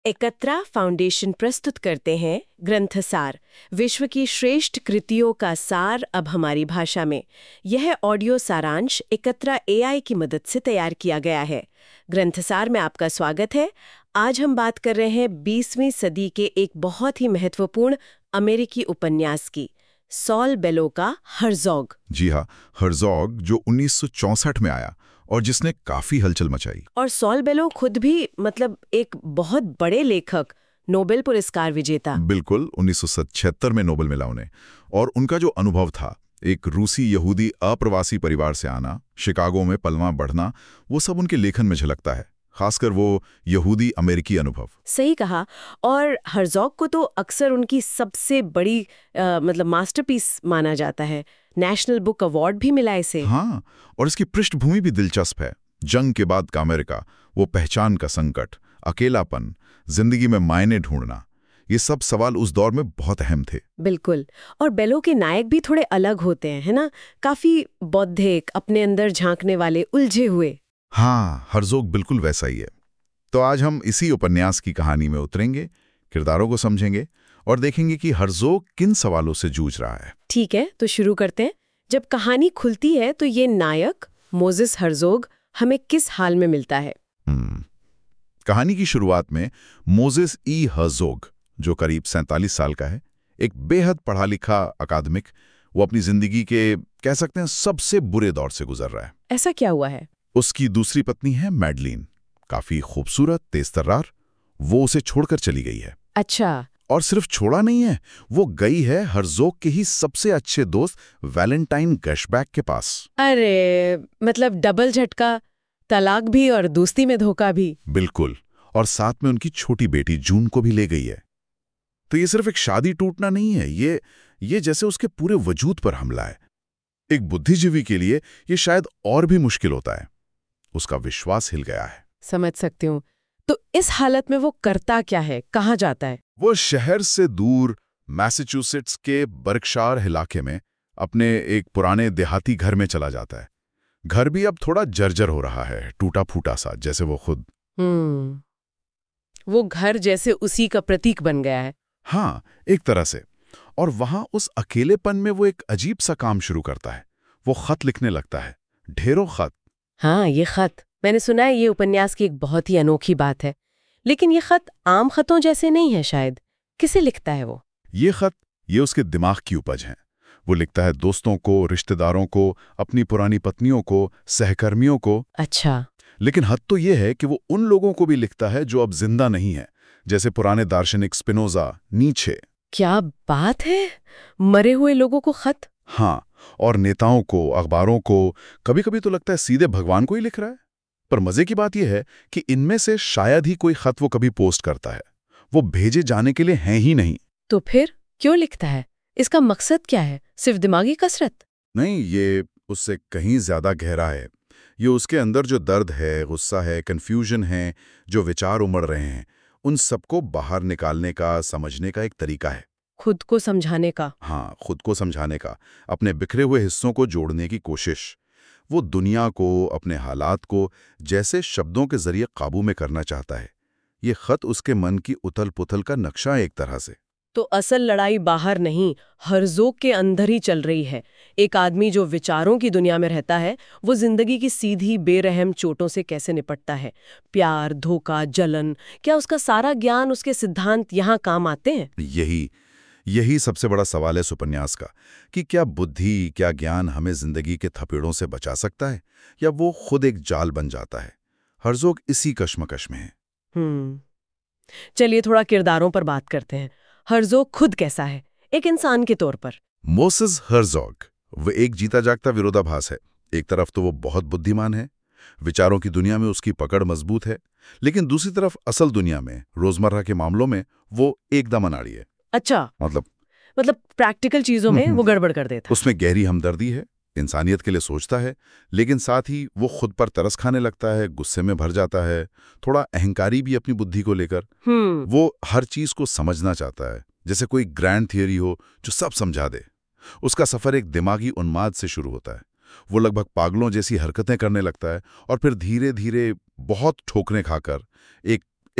एकत्रा foundation प्रस्तुत करते हैं ग्रंथसार, विश्व की श्रेष्ठ कृतियों का सार अब हमारी भाषा में। यह ऑडियो सारांश एकत्रा एआई की मदद से तैयार किया गया है। ग्रंथसार में आपका स्वागत है। आज हम बात कर रहे हैं 20वीं सदी के एक बहुत ही महत्वपूर्ण अमेरिकी उपन्यास की, सॉल बेलो का हर्ज़ोग। जी हाँ, हर्ज़ोग जो 1964 में आया और जिसने काफी हलचल मचाई। और सॉल बेलो खुद भी एक बहुत बड़े लेखक, नोबेल पुरस्कार विजेता। बिल्कुल, 1976 में नोबेल मिला उन्हें। और उनका जो अनुभव था, एक रूसी यहूदी अप्रवासी परिवार से आना, शिकागो में पलवा बढ़ना, वो सब उनके लेखन में झलकता है, खासकर वो यहूदी अमेरिकी अनुभव। सही कहा। और हर्ज़ोग को तो अक्सर उनकी सबसे बड़ी मास्टरपीस माना जाता है। नेशनल बुक अवार्ड भी मिला इसे। हाँ, और इसकी पृष्ठभूमि भी दिलचस्प है। जंग के बाद का अमेरिका, वो पहचान का संकट, अकेलापन, जिंदगी में मायने ढूंढना, ये सब सवाल उस दौर में बहुत अहम थे। बिल्कुल। और बेलो के नायक भी थोड़े अलग होते हैं, है ना? काफी बौद्धिक, अपने अंदर झांकने वाले, उलझे हुए। हाँ, हर्ज़ोग बिल्कुल वैसा ही है। तो आज हम इसी उपन्यास की कहानी में उतरेंगे, किरदारों को समझेंगे और देखेंगे कि हर्ज़ोग किन सवालों से जूझ रहा है। ठीक है, तो शुरू करते हैं। जब कहानी खुलती है तो ये नायक मोजेस हर्ज़ोग हमें किस हाल में मिलता है? कहानी की शुरुआत में मोजेस ई हर्ज़ोग, जो करीब 47 साल का है, एक बेहद पढ़ा लिखा अकादमिक, वो अपनी जिंदगी के कह सकते हैं सबसे बुरे दौर से गुजर रहा है। ऐसा क्या हुआ है? उसकी दूसरी पत्नी है मैडलिन, काफी खूबसूरत, तेज-तर्रार। वो उसे छोड़कर चली गई है। अच्छा। और सिर्फ छोड़ा नहीं है, वो गई है हर्ज़ोग के ही सबसे अच्छे दोस्त वैलेंटाइन गशबैक के पास। अरे, डबल झटका, तलाक भी और दोस्ती में धोखा भी। बिल्कुल, और साथ में उनकी छोटी बेटी जून को भी ले गई है। तो ये सिर्फ एक शादी टूटना नहीं है, ये जैसे उसके पूरे वजूद पर हमला है। एक बुद्धिजीवी के लिए ये शायद और भी मुश्किल होता है। उसका विश्वास हिल गया है। समझ सकती हूँ। तो इस हालत में वो करता क्या है, कहाँ जाता है? वो शहर से दूर मैसाचुसेट्स के बर्कशायर इलाके में अपने एक पुराने देहाती घर में चला जाता है। घर भी अब थोड़ा जर्जर हो रहा है, टूटा फूटा सा, जैसे वो खुद। वो घर जैसे उसी का प्रतीक बन गया है। हाँ, एक तरह से। और वहां उस अकेलेपन में वो एक अजीब सा काम शुरू करता है। वो खत लिखने लगता है, ढेरों खत। हाँ, ये खत मैंने सुना है, ये उपन्यास की एक बहुत ही अनोखी बात है। लेकिन ये खत आम खतों जैसे नहीं है शायद। किसे लिखता है वो? ये खत, ये उसके दिमाग की उपज हैं। वो लिखता है दोस्तों को, रिश्तेदारों को, अपनी पुरानी पत्नियों को, सहकर्मियों को। अच्छा। लेकिन हद तो ये है कि वो उन लोगों को भी लिखता है जो अब जिंदा नहीं है, जैसे पुराने दार्शनिक स्पिनोजा, नीचे। क्या बात है! मरे हुए लोगों को खत? हाँ, और नेताओं को, अखबारों को, कभी-कभी तो लगता है सीधे भगवान को ही लिख रहा है। पर मजे की बात यह है कि इनमें से शायद ही कोई खत वो कभी पोस्ट करता है। वो भेजे जाने के लिए हैं ही नहीं। तो फिर क्यों लिखता है? इसका मकसद क्या है? सिर्फ दिमागी कसरत? नहीं, ये उससे कहीं ज्यादा गहरा है। ये उसके अंदर जो दर्द है, गुस्सा है, कन्फ्यूजन है, जो विचार उमड़ रहे हैं, उन सबको बाहर निकालने का, समझने का एक तरीका है। खुद को समझाने का? हाँ, खुद को समझाने का, अपने बिखरे हुए हिस्सों को जोड़ने की कोशिश। वो दुनिया को, अपने हालात को जैसे शब्दों के जरिए काबू में करना चाहता है। ये खत उसके मन की उथल-पुथल का नक्शा है एक तरह से। तो असल लड़ाई बाहर नहीं, हर्ज़ोग के अंदर ही चल रही है। एक आदमी जो विचारों की दुनिया में रहता है, वो जिंदगी की सीधी बेरहम चोटों से कैसे निपटता है? प्यार, धोखा, जलन, क्या उसका सारा ज्ञान, उसके सिद्धांत यहाँ काम आते हैं? यही सबसे बड़ा सवाल है इस उपन्यास का, कि क्या बुद्धि, क्या ज्ञान हमें जिंदगी के थपेड़ों से बचा सकता है, या वो खुद एक जाल बन जाता है? हर्ज़ोग इसी कश्मकश में है। चलिए थोड़ा किरदारों पर बात करते हैं। हर्ज़ोग खुद कैसा है, एक इंसान के तौर पर? मोसेस हर्ज़ोग वो एक जीता जागता विरोधाभास है। एक तरफ तो वो बहुत बुद्धिमान है, विचारों की दुनिया में उसकी पकड़ मजबूत है, लेकिन दूसरी तरफ असल दुनिया में, रोजमर्रा के मामलों में वो एकदम अनाड़ी है। अच्छा। मतलब प्रैक्टिकल चीजों में वो गड़बड़ कर देता। उसमें गहरी हमदर्दी है, इंसानियत के लिए सोचता है, लेकिन साथ ही वो खुद पर तरस खाने लगता है, गुस्से में भर जाता है, थोड़ा अहंकारी भी अपनी बुद्धि को लेकर। वो हर चीज को समझना चाहता है, जैसे कोई ग्रैंड थियरी हो जो सब समझा दे। उसका सफर एक दिमागी उन्माद से शुरू होता है। वो लगभग पागलों जैसी हरकतें करने लगता है और फिर धीरे धीरे बहुत ठोकरें खाकर एक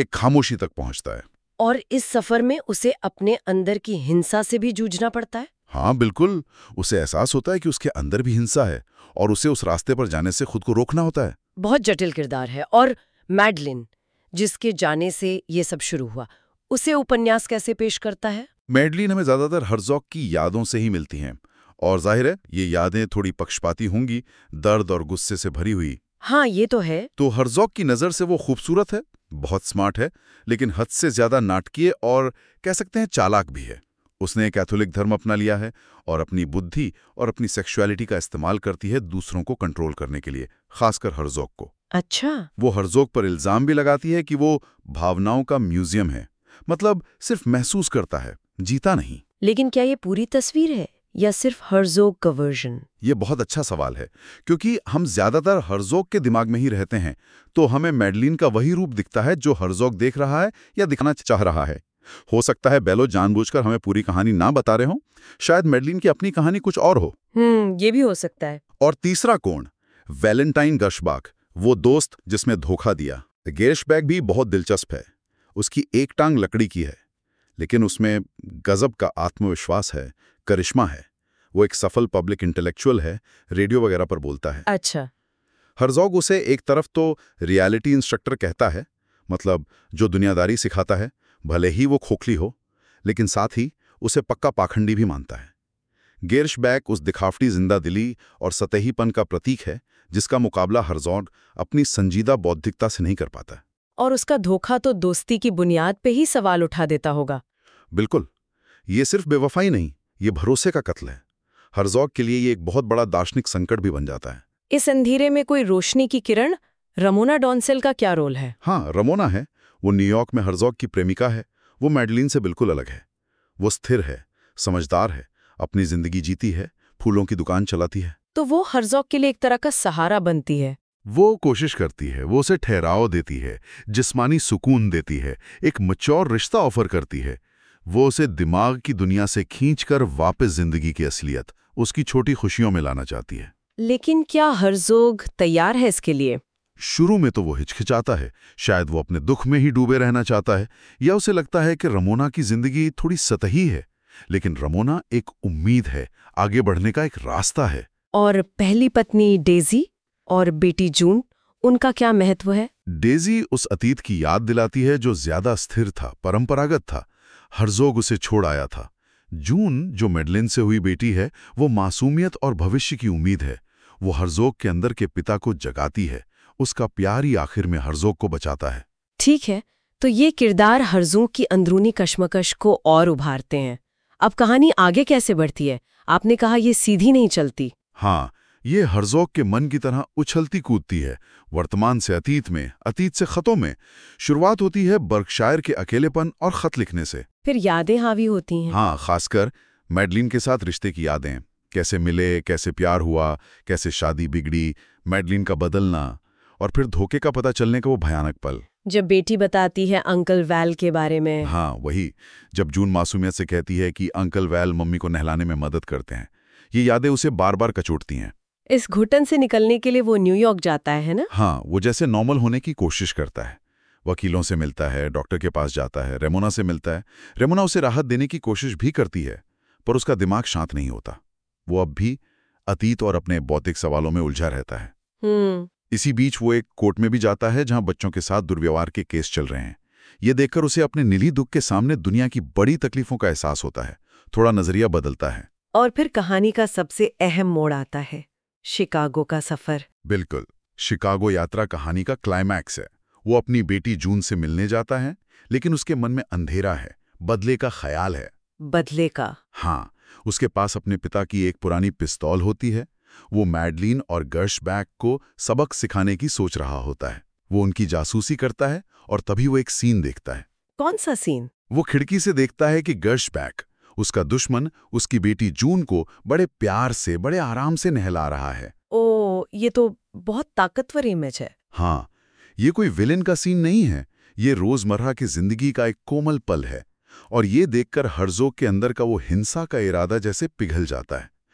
एक खामोशी तक पहुंचता है। और इस सफर में उसे अपने अंदर की हिंसा से भी जूझना पड़ता है। हाँ बिल्कुल, उसे एहसास होता है कि उसके अंदर भी हिंसा है और उसे उस रास्ते पर जाने से खुद को रोकना होता है। बहुत जटिल किरदार है। और मैडलिन, जिसके जाने से ये सब शुरू हुआ, उसे उपन्यास कैसे पेश करता है? मैडलिन हमें ज्यादातर हर्ज़ोग की यादों से ही मिलती हैं, और जाहिर है ये यादें थोड़ी पक्षपाती होंगी, दर्द और गुस्से से भरी हुई। हाँ, ये तो है। तो हर्ज़ोग की नज़र से वो खूबसूरत है, बहुत स्मार्ट है, लेकिन हद से ज्यादा नाटकीय और कह सकते हैं चालाक भी है। उसने कैथोलिक धर्म अपना लिया है और अपनी बुद्धि और अपनी सेक्सुअलिटी का इस्तेमाल करती है दूसरों को कंट्रोल करने के लिए, खासकर हर्ज़ोग को। अच्छा। वो हर्ज़ोग पर इल्जाम भी लगाती है कि वो भावनाओं का म्यूजियम है, मतलब सिर्फ महसूस करता है, जीता नहीं। लेकिन क्या ये पूरी तस्वीर है या सिर्फ हर्ज़ोग का वर्जन? ये बहुत अच्छा सवाल है, क्योंकि हम ज्यादातर हर्ज़ोग के दिमाग में ही रहते हैं, तो हमें मैडलिन का वही रूप दिखता है जो हर्ज़ोग देख रहा है या दिखाना चाह रहा है। हो सकता है बेलो जानबूझकर हमें पूरी कहानी ना बता रहे हों, शायद मैडलिन की अपनी कहानी कुछ और हो। ये भी हो सकता है। और तीसरा कोण, वैलेंटाइन गर्शबाक, वो दोस्त जिसमें धोखा दिया। गेर्शबैक भी बहुत दिलचस्प है। उसकी एक टांग लकड़ी की है, लेकिन उसमें गजब का आत्मविश्वास है, करिश्मा है। वो एक सफल पब्लिक इंटेलेक्चुअल है, रेडियो वगैरह पर बोलता है। अच्छा। हर्ज़ोग उसे एक तरफ तो रियलिटी इंस्ट्रक्टर कहता है, मतलब जो दुनियादारी सिखाता है, भले ही वो खोखली हो, लेकिन साथ ही उसे पक्का पाखंडी भी मानता है। गेर्शबैक उस दिखावटी जिंदा दिली और सतहीपन का प्रतीक है, जिसका मुकाबला हर्ज़ोग अपनी संजीदा बौद्धिकता से नहीं कर पाता। और उसका धोखा तो दोस्ती की बुनियाद पे ही सवाल उठा देता होगा। बिल्कुल, ये सिर्फ बेवफाई नहीं, ये भरोसे का कत्ल है। हर्ज़ोग के लिए ये एक बहुत बड़ा दार्शनिक संकट भी बन जाता है। इस अंधेरे में कोई रोशनी की किरण, रमोना डॉन्सेल का क्या रोल है? हाँ, रमोना है। वो न्यूयॉर्क में हर्ज़ोग की प्रेमिका है। वो मैडलिन से बिल्कुल अलग है। वो स्थिर है, समझदार है, अपनी जिंदगी जीती है, फूलों की दुकान चलाती है। तो वो हर्ज़ोग के लिए एक तरह का सहारा बनती है। वो कोशिश करती है, वो उसे ठहराव देती है, जिस्मानी सुकून देती है, एक मैच्योर रिश्ता ऑफर करती है। वो उसे दिमाग की दुनिया से खींचकर वापस जिंदगी की असलियत, उसकी छोटी खुशियों में लाना चाहती है। लेकिन क्या हर्ज़ोग तैयार है इसके लिए? शुरू में तो वो हिचकिचाता है, शायद वो अपने दुख में ही डूबे रहना चाहता है, या उसे लगता है कि रमोना की जिंदगी थोड़ी सतही है। लेकिन रमोना एक उम्मीद है, आगे बढ़ने का एक रास्ता है। और पहली पत्नी डेजी और बेटी जून, उनका क्या महत्व है? डेजी उस अतीत की याद दिलाती है जो ज्यादा स्थिर था, परंपरागत था। हर्ज़ोग उसे छोड़ आया था। जून, जो मैडलिन से हुई बेटी है, वो मासूमियत और भविष्य की उम्मीद है। वो हर्ज़ोग के अंदर के पिता को जगाती है। उसका प्यार ही आखिर में हर्ज़ोग को बचाता है। ठीक है, तो ये किरदार हर्ज़ोग की अंदरूनी कश्मकश को और उभारते हैं। अब कहानी आगे कैसे बढ़ती है? आपने कहा ये सीधी नहीं चलती। हाँ, ये हर्ज़ोग के मन की तरह उछलती कूदती है, वर्तमान से अतीत में, अतीत से खतों में। शुरुआत होती है बर्कशायर के अकेलेपन और खत लिखने से। फिर यादें हावी होती हैं। हाँ, खासकर मैडलिन के साथ रिश्ते की यादें, कैसे मिले, कैसे प्यार हुआ, कैसे शादी बिगड़ी, मैडलिन का बदलना, और फिर धोखे का पता चलने का वो भयानक पल, जब बेटी बताती है अंकल वैल के बारे में। हाँ वही, जब जून मासूमियत से कहती है कि अंकल वैल मम्मी को नहलाने में मदद करते हैं। ये यादें उसे बार बार कचोटती हैं। इस घुटन से निकलने के लिए वो न्यूयॉर्क जाता है ना? हाँ, वो जैसे नॉर्मल होने की कोशिश करता है। वकीलों से मिलता है, डॉक्टर के पास जाता है, रेमोना से मिलता है। रेमोना उसे राहत देने की कोशिश भी करती है, पर उसका दिमाग शांत नहीं होता। वो अब भी अतीत और अपने बौद्धिक सवालों में उलझा रहता है। इसी बीच वो एक कोर्ट में भी जाता है जहां बच्चों के साथ दुर्व्यवहार के केस चल रहे हैं। ये देखकर उसे अपने निली दुख के सामने दुनिया की बड़ी तकलीफों का एहसास होता है। थोड़ा नजरिया बदलता है। और फिर कहानी का सबसे अहम मोड़ आता है, शिकागो का सफर। बिल्कुल, शिकागो यात्रा कहानी का क्लाइमैक्स है। वो अपनी बेटी जून से मिलने जाता है, लेकिन उसके मन में अंधेरा है, बदले का ख्याल है। बदले का? हाँ, उसके पास अपने पिता की एक पुरानी पिस्तौल होती है। वो मैडलिन और गर्शबैक को सबक सिखाने की सोच रहा होता है। वो उनकी जासूसी करता है और तभी वो एक सीन देखता है। कौन सा सीन? वो खिड़की से देखता है कि गर्शबैक, उसका दुश्मन, उसकी बेटी जून को बड़े प्यार से, बड़े आराम से नहला रहा है। ओ, ये तो बहुत ताकतवर इमेज है। हाँ, ये कोई विलेन का सीन नहीं है, ये रोजमर्रा की जिंदगी का एक कोमल पल है। और ये देखकर हर्ज़ोग के अंदर का वो हिंसा का इरादा जैसे पिघल जाता है।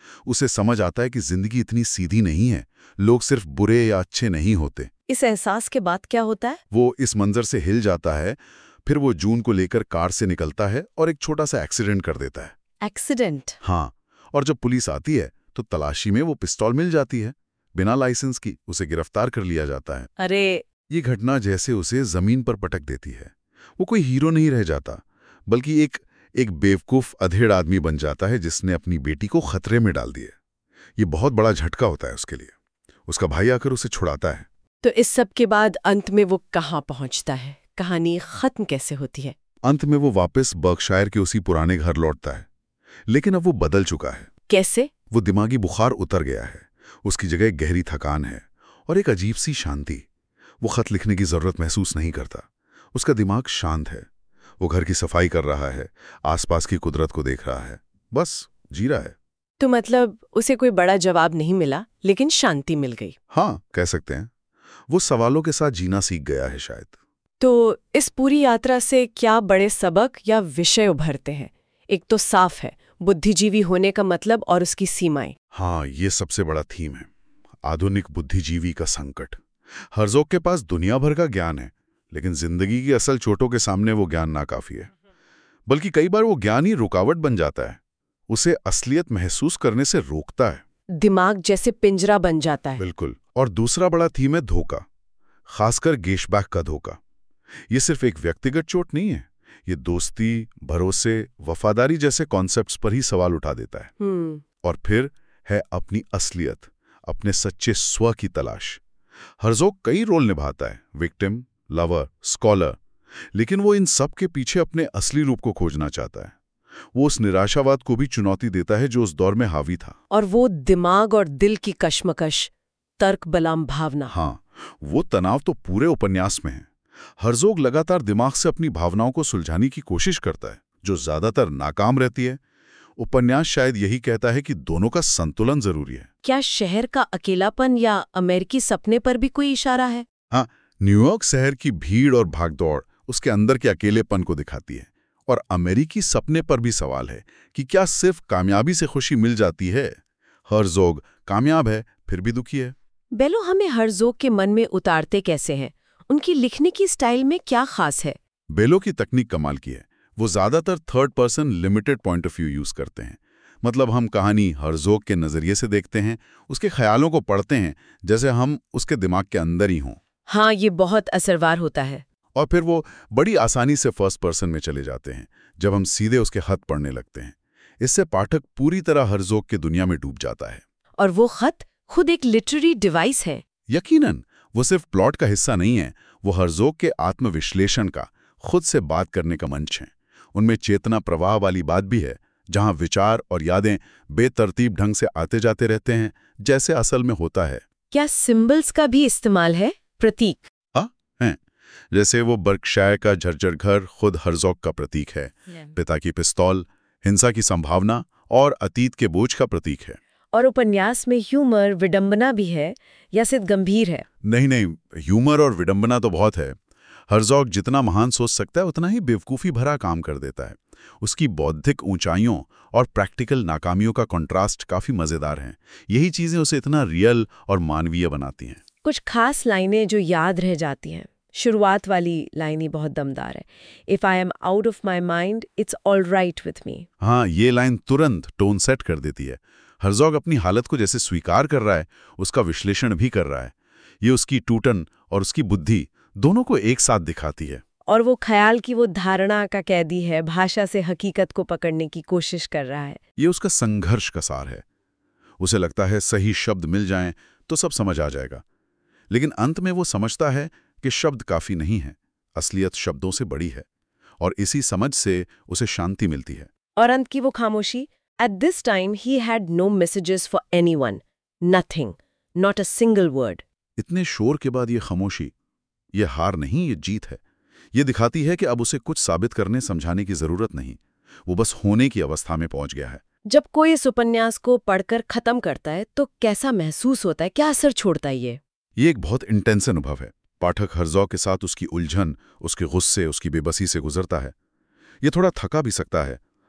उसे समझ आता है कि जिंदगी इतनी सीधी नहीं है, लोग सिर्फ बुरे या अच्छे नहीं होते। इस एहसास के बाद क्या होता है? वो इस मंजर से हिल जाता है। फिर वो जून को लेकर कार से निकलता है और एक छोटा सा एक्सीडेंट कर देता है। एक्सीडेंट? हाँ, और जब पुलिस आती है तो तलाशी में वो पिस्तौल मिल जाती है। बिना लाइसेंस की उसे गिरफ्तार कर लिया जाता है। अरे! ये घटना जैसे उसे जमीन पर पटक देती है। वो कोई हीरो नहीं रह जाता, बल्कि एक बेवकूफ अधेड़ आदमी बन जाता है जिसने अपनी बेटी को खतरे में डाल दिया। ये बहुत बड़ा झटका होता है उसके लिए। उसका भाई आकर उसे छुड़ाता है। तो इस सब के बाद अंत में वो कहाँ पहुंचता है? कहानी खत्म कैसे होती है? अंत में वो वापस बर्कशायर के उसी पुराने घर लौटता है, लेकिन अब वो बदल चुका है। कैसे? वो दिमागी बुखार उतर गया है। उसकी जगह एक गहरी थकान है और एक अजीब सी शांति। वो खत लिखने की जरूरत महसूस नहीं करता। उसका दिमाग शांत है। वो घर की सफाई कर रहा है, आसपास की कुदरत को देख रहा है, बस जी रहा है। तो मतलब उसे कोई बड़ा जवाब नहीं मिला, लेकिन शांति मिल गई। हाँ, कह सकते हैं। वो सवालों के साथ जीना सीख गया है शायद। तो इस पूरी यात्रा से क्या बड़े सबक या विषय उभरते हैं? एक तो साफ है, बुद्धिजीवी होने का मतलब और उसकी सीमाएं। हाँ, ये सबसे बड़ा थीम है, आधुनिक बुद्धिजीवी का संकट। हर्ज़ोग के पास दुनिया भर का ज्ञान है, लेकिन जिंदगी की असल चोटों के सामने वो ज्ञान नाकाफी है। बल्कि कई बार वो ज्ञान ही रुकावट बन जाता है, उसे असलियत महसूस करने से रोकता है। दिमाग जैसे पिंजरा बन जाता है। बिल्कुल। और दूसरा बड़ा थीम है धोखा, खासकर गेशबैक का धोखा। ये सिर्फ एक व्यक्तिगत चोट नहीं है, ये दोस्ती, भरोसे, वफादारी जैसे कॉन्सेप्ट्स पर ही सवाल उठा देता है। और फिर है अपनी असलियत, अपने सच्चे स्व की तलाश। हर्ज़ोग कई रोल निभाता है, विक्टिम, लवर, स्कॉलर, लेकिन वो इन सब के पीछे अपने असली रूप को खोजना चाहता है। वो उस निराशावाद को भी चुनौती देता है जो उस दौर में हावी था। और वो दिमाग और दिल की कश्मकश, तर्क बलाम भावना। हाँ, वो तनाव तो पूरे उपन्यास में है। हर्ज़ोग लगातार दिमाग से अपनी भावनाओं को सुलझाने की कोशिश करता है, जो ज्यादातर नाकाम रहती है। उपन्यास शायद यही कहता है कि दोनों का संतुलन जरूरी है। क्या शहर का अकेलापन या अमेरिकी सपने पर भी कोई इशारा है? हाँ, न्यूयॉर्क शहर की भीड़ और भागदौड़ उसके अंदर के अकेलेपन को दिखाती है। और अमेरिकी सपने पर भी सवाल है कि क्या सिर्फ कामयाबी से खुशी मिल जाती है? हर्ज़ोग कामयाब है, फिर भी दुखी है। बेलो हमें हर्ज़ोग के मन में उतारते कैसे हैं? उनकी लिखने की स्टाइल में क्या खास है? बेलो की तकनीक कमाल की है। वो ज्यादातर third person limited point of view use करते हैं। मतलब हम कहानी हर्ज़ोग के नजरिए से देखते हैं, उसके ख्यालों को पढ़ते हैं जैसे हम उसके दिमाग के अंदर ही हों। हाँ, ये बहुत असरदार होता है। और फिर वो बड़ी आसानी से फर्स्ट पर्सन में चले जाते हैं जब हम सीधे उसके खत पढ़ने लगते हैं। इससे पाठक पूरी तरह हर्ज़ोग की दुनिया में डूब जाता है। और वो खत खुद एक लिटरेरी डिवाइस है। यकीनन, वो सिर्फ प्लॉट का हिस्सा नहीं है, वो हर्ज़ोग के आत्मविश्लेषण का, खुद से बात करने का मंच है। उनमें चेतना प्रवाह वाली बात भी है, जहां विचार और यादें बेतरतीब ढंग से आते जाते रहते हैं, जैसे असल में होता है। क्या सिंबल्स का भी इस्तेमाल है? प्रतीक? हाँ, हैं। जैसे वो बर्कशायर का झरझर घर खुद हर्ज़ोग का प्रतीक है। पिता की पिस्तौल हिंसा की संभावना और अतीत के बोझ का प्रतीक है। और उपन्यास में ह्यूमर, विडंबना भी है या सिर्फ गंभीर है? नहीं, ह्यूमर और विडंबना तो बहुत है। हर्ज़ोग जितना महान सोच सकता है उतना ही बेवकूफ़ी भरा काम कर देता है। उसकी बौद्धिक ऊंचाइयों और प्रैक्टिकल नाकामियों का कंट्रास्ट काफ़ी मज़ेदार है। यही चीज़ें उसे इतना रियल और मानवीय बनाती हैं। कुछ खास लाइनें जो याद रह जाती हैं। शुरुआत वाली लाइन ही बहुत दमदार है। If I am out of my mind it's all right with me. हाँ, ये लाइन तुरंत टोन सेट कर देती है। हर्ज़ोग अपनी हालत को जैसे स्वीकार कर रहा है, उसका विश्लेषण भी कर रहा है। ये उसकी टूटन और उसकी बुद्धि दोनों को एक साथ दिखाती है। और वो ख्याल की वो धारणा का कैदी है, भाषा से हकीकत को पकड़ने की कोशिश कर रहा है। ये उसका संघर्ष का सार है। उसे लगता है सही शब्द मिल जाएं तो सब समझ आ जाएगा, लेकिन अंत में वो समझता है कि शब्द काफी नहीं है, असलियत शब्दों से बड़ी है। और इसी समझ से उसे शांति मिलती है। और अंत की वो खामोशी। At this time he had no messages for anyone, nothing, not a single word. इतने शोर के बाद ये खामोशी, ये हार नहीं, ये जीत है। ये दिखाती है कि अब उसे कुछ साबित करने समझाने की जरूरत नहीं, वो बस होने की अवस्था में पहुंच गया है। जब कोई इस उपन्यास को पढ़कर खत्म करता है तो कैसा महसूस होता है? क्या असर छोड़ता है ये? ये एक बहुत इंटेंस अनुभव है। पाठक हर्ज़ोग के साथ उसकी उलझन, उसके गुस्से, उसकी बेबसी से गुजरता है। ये थोड़ा थका भी सकता है,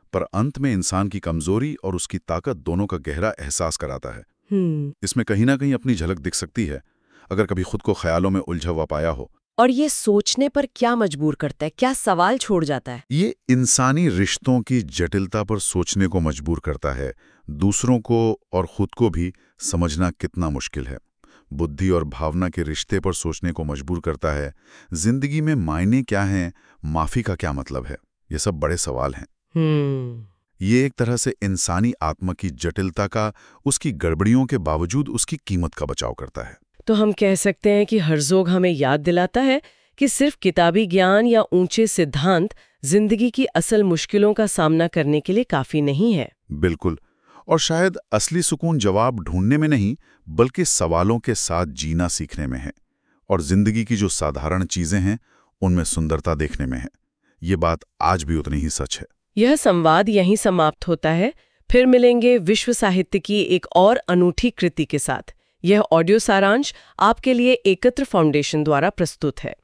पर अंत में इंसान की कमजोरी और उसकी ताकत दोनों का गहरा एहसास कराता है। इसमें कहीं ना कहीं अपनी झलक दिख सकती है, अगर कभी खुद को ख्यालों में उलझा हुआ पाया हो। और ये सोचने पर क्या मजबूर करता है, क्या सवाल छोड़ जाता है? ये इंसानी रिश्तों की जटिलता पर सोचने को मजबूर करता है, दूसरों को और खुद को भी समझना कितना मुश्किल है। बुद्धि और भावना के रिश्ते पर सोचने को मजबूर करता है, जिंदगी में मायने क्या हैं, माफी का क्या मतलब है, ये सब बड़े सवाल हैं। ये एक तरह से इंसानी आत्मा की जटिलता का, उसकी गड़बड़ियों के बावजूद उसकी कीमत का बचाव करता है। तो हम कह सकते हैं कि हर्ज़ोग हमें याद दिलाता है कि सिर्फ किताबी ज्ञान या ऊंचे सिद्धांत जिंदगी की असल मुश्किलों का सामना करने के लिए काफी नहीं है। बिल्कुल। और शायद असली सुकून जवाब ढूंढने में नहीं, बल्कि सवालों के साथ जीना सीखने में है। और जिंदगी की जो साधारण चीजें हैं, उनमें सुंदरता देखने में है। ये बात आज भी उतनी ही सच है। यह संवाद यहीं समाप्त होता है। फिर मिलेंगे विश्व साहित्य की एक और अनूठी कृति के साथ। यह ऑडियो सारांश आपके लिए एकत्र फाउंडेशन द्वारा प्रस्तुत है।